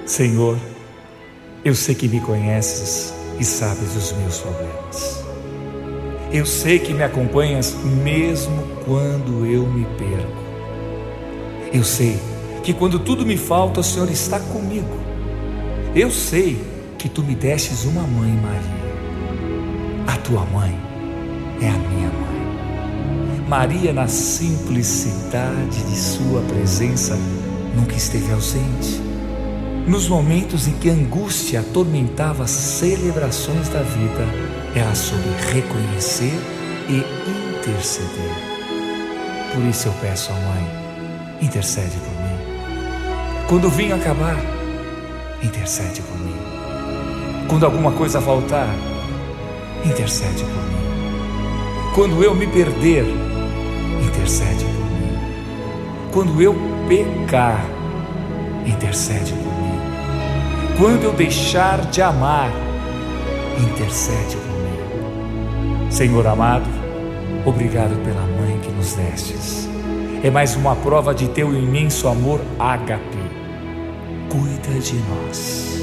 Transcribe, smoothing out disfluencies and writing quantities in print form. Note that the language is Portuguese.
Senhor, eu sei que me conheces e sabes os meus problemas. Eu sei que me acompanhas mesmo quando eu me perco. Eu sei que quando tudo me falta, o Senhor está comigo. Eu sei que Tu me destes uma mãe, Maria. A Tua mãe é a minha mãe. Maria, na simplicidade de Sua presença, nunca esteve ausente. Nos momentos em que a angústia atormentava as celebrações da vida, ela soube reconhecer e interceder. Por isso eu peço à Mãe, intercede por mim. Quando o vinho acabar, intercede por mim. Quando alguma coisa faltar, intercede por mim. Quando eu me perder, intercede por mim. Quando eu pecar, intercede por mim. Quando eu deixar de amar, intercede por mim. Senhor amado, obrigado pela mãe que nos destes. É mais uma prova de Teu imenso amor ágape. Cuida de nós.